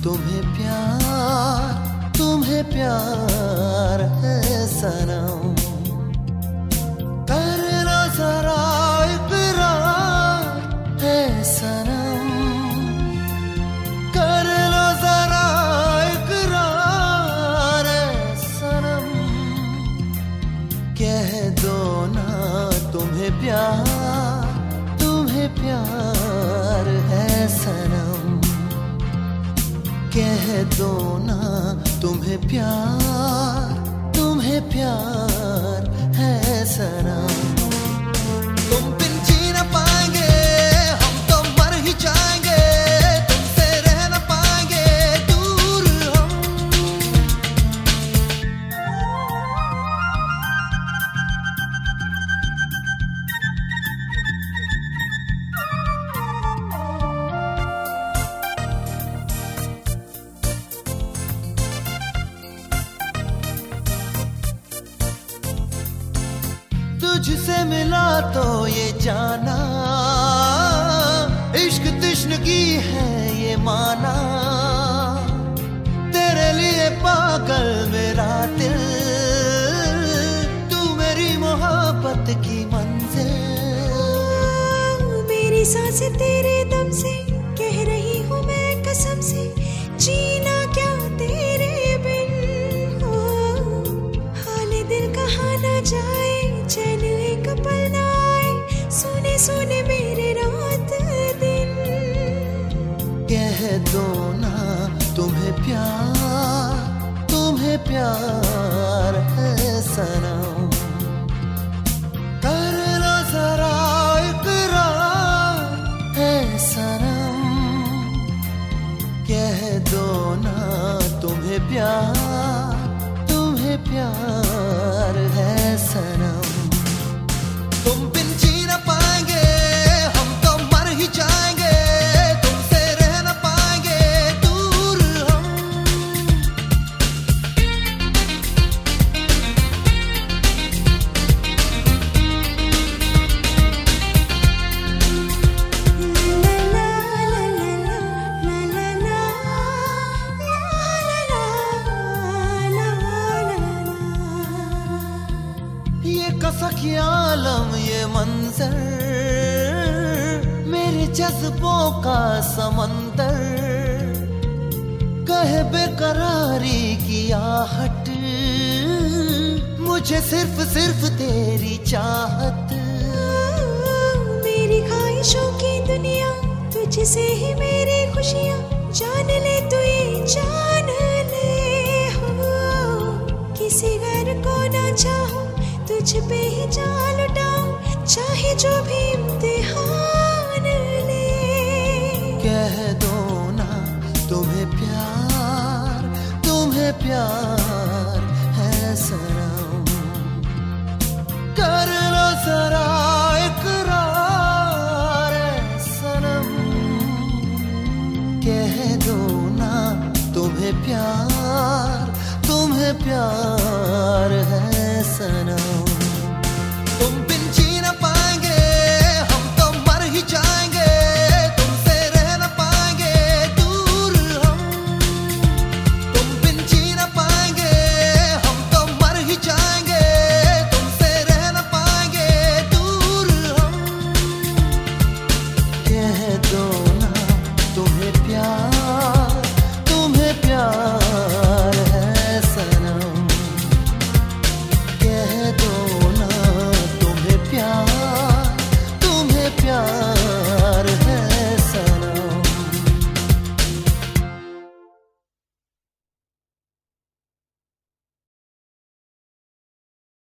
तुम्हें प्यार है सनम। करना जरा इकरार है सनम, करना जरा इकरार है सनम। कह दो ना तुम्हें प्यार है सनम। कह दो ना तुम्हें प्यार है सनम। तुम बिन जी न पाएंगे, हम तो मर ही जाएंगे, तुमसे रह न पाएंगे दूर हम। तुझसे मिला तो ये जाना, इश्क तश्नगी है ये माना। तेरे लिए पागल मेरा दिल, तू मेरी मोहब्बत की मंजिल। मेरी सांसें तेरे दम से, कह रही हूँ मैं कसम से, जीना क्या तेरे बिन हो। हाल दिल कहा ना जाए, चैन एक पल ना आए, सुने सुने मेरे रात दिन। कह दो ना तुम्हें प्यार है सनम। करना जरा इकरार है सनम। कह दो ना तुम्हें प्यार है सनम। तुम बिन जी न पाएंगे, हम तो मर ही जाएंगे, तुमसे रह न पाएंगे दूर हम। ये कसक ये आलम ये मंजर, मेरे जज्बों का समंदर। कहे बेकरारी की आहट, मुझे सिर्फ तेरी चाहत। मेरी ख्वाहिशों की दुनिया, तुझसे ही मेरी खुशियाँ। जान ले तू ये जान ले हो, किसी घर को ना चाहो, तुझ पे ही जान लुटाऊं, चाहे जो भी इम्तिहान ले। कह दो ना तुम्हें प्यार है सनम। करना जरा इकरार है सनम। कह दो ना तुम्हें प्यार है सनम।